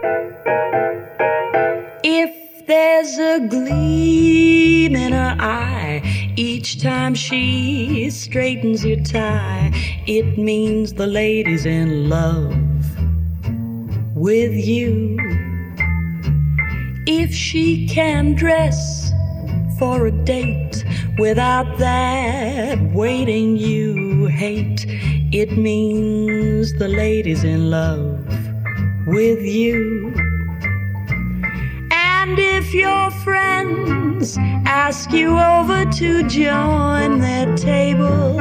If there's a gleam in her eye each time she straightens your tie, it means the lady's in love with you. If she can dress for a date without that waiting you hate, it means the lady's in love with you. And if your friends ask you over to join their table,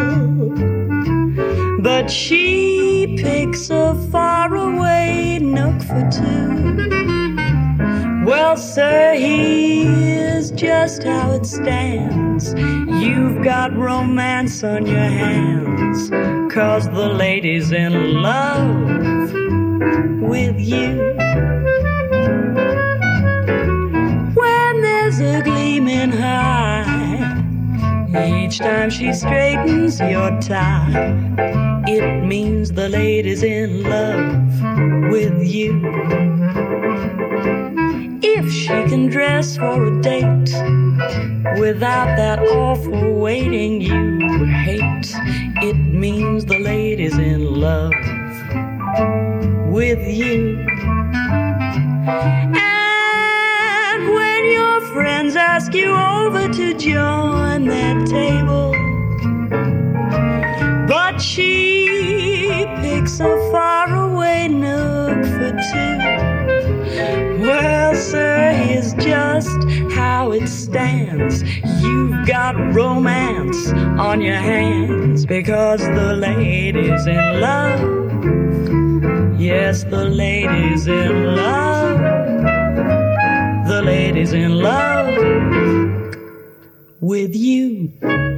but she picks a faraway nook for two, well, sir, here's just how it stands. You've got romance on your hands, 'cause the lady's in love with you. When there's a gleam in her eye each time she straightens your tie, it means the lady's in love with you. If she can dress for a date without that awful waiting you hate, it means the lady's in love with you. And when your friends ask you over to join their table, but she picks a faraway nook for two, well, sir, here's just how it stands. You've got romance on your hands, because the lady's in love. Yes, the lady's in love. The lady's in love with you.